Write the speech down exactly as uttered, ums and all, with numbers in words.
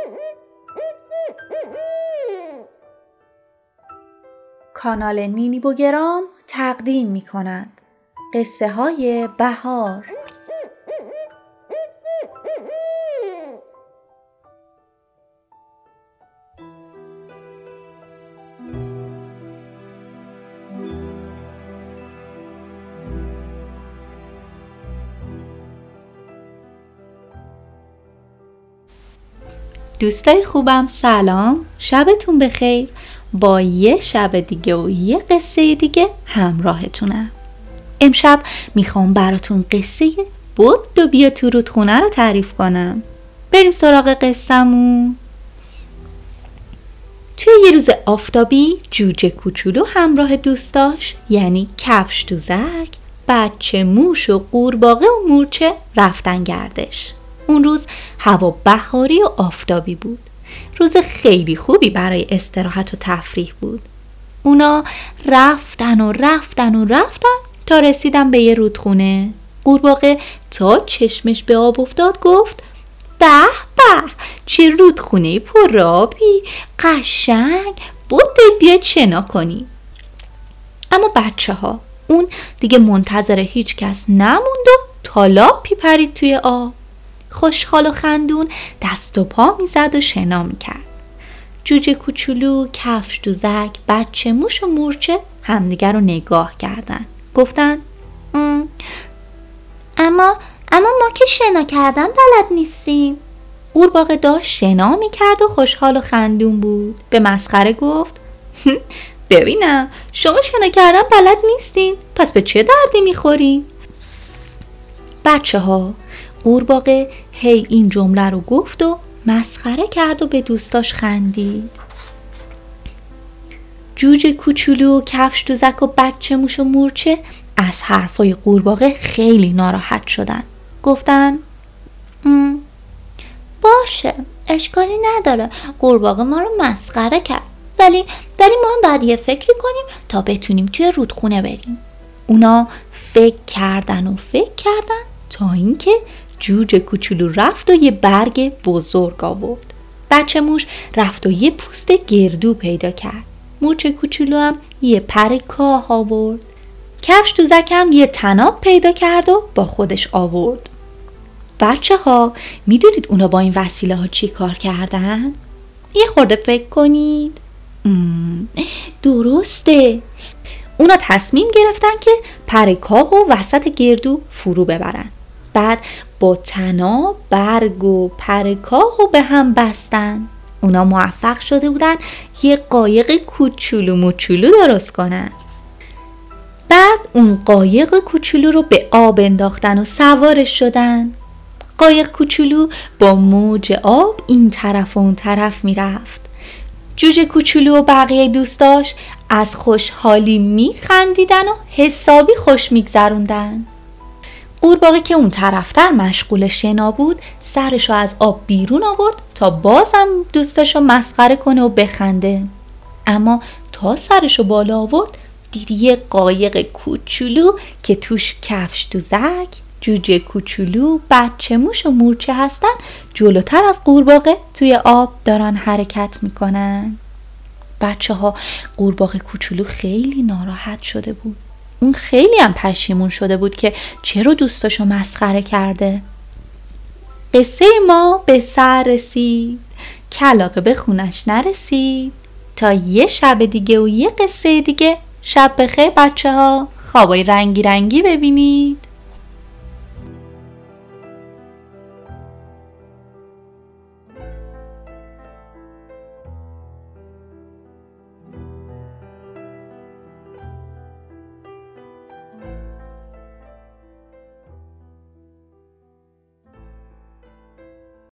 کانال نینی بوگرام تقدیم می کند قصه های بهار. دوستای خوبم سلام، شبتون بخیر. با یه شب دیگه و یه قصه دیگه همراهتونم. امشب میخوام براتون قصه بود و بیا تو رودخونه رو تعریف کنم. بریم سراغ قصه‌مون. توی یه روز آفتابی جوجه کوچولو همراه دوستاش یعنی کفش دوزک، بچه موش و قورباغه و مورچه رفتن گردش. اون روز هوا بهاری و آفتابی بود. روز خیلی خوبی برای استراحت و تفریح بود. اونا رفتن و رفتن و رفتن تا رسیدن به یه رودخونه. قورباغه تا چشمش به آب افتاد گفت به به، چه رودخونه پرآبی، قشنگ، بود بیا شنا کنی. اما بچه ها اون دیگه منتظر هیچ کس نموند و تالاپی پرید توی آب. خوشحال و خندون دست و پا میزد و شنا میکرد. جوجه کوچولو، کفش دوزک، بچه موش و مورچه همدیگر رو نگاه کردن. گفتن ام اما اما ما که شنا کردن بلد نیستیم. قورباغه داشت شنا میکرد و خوشحال و خندون بود. به مسخره گفت ببینم شما شنا کردن بلد نیستین، پس به چه دردی میخورین؟ بچه ها قورباغه هی این جمله رو گفت و مسخره کرد و به دوستاش خندید. جوجه کوچولو، کفش دوزک و بچه موش و مورچه از حرفای قورباغه خیلی ناراحت شدن. گفتن باشه، اشکالی نداره، قورباغه ما رو مسخره کرد، ولی ولی ما هم باید یه فکری کنیم تا بتونیم توی رودخونه بریم. اونا فکر کردن و فکر کردن تا اینکه جوجه کوچولو رفت و یه برگ بزرگ آورد. بچه موش رفت و یه پوست گردو پیدا کرد. مورچه کوچولو هم یه پر کاه آورد. کفش دوزک هم یه طناب پیدا کرد و با خودش آورد. بچه ها میدونید اونا با این وسیله ها چی کار کردن؟ یه خورده فکر کنید. مم، درسته، اونا تصمیم گرفتن که پر کاه و وسط گردو فرو ببرن. بعد با طناب، برگ و پر کاه و به هم بستن. اونا موفق شده بودن یه قایق کوچولو موچولو درست کنن. بعد اون قایق کوچولو رو به آب انداختن و سوارش شدن. قایق کوچولو با موج آب این طرف و اون طرف میرفت. جوجه کوچولو و بقیه دوستاش از خوشحالی میخندیدن و حسابی خوش میگذروندن. قورباغه که اون طرفتر مشغول شنا بود سرشو از آب بیرون آورد تا بازم دوستاشو مسخره کنه و بخنده. اما تا سرشو بالا آورد دید یه قایق کوچولو که توش کفش دوزک، جوجه کوچولو، بچه موش و مورچه هستن جلوتر از قورباغه توی آب دارن حرکت میکنن. بچه ها قورباغه کوچولو خیلی ناراحت شده بود. اون خیلی هم پشیمون شده بود که چرا دوستاشو مسخره کرده. قصه ما به سر رسید، کلاغه به خونش نرسید. تا یه شب دیگه و یه قصه دیگه. شب بخیر بچه ها، خوابای رنگی رنگی ببینید.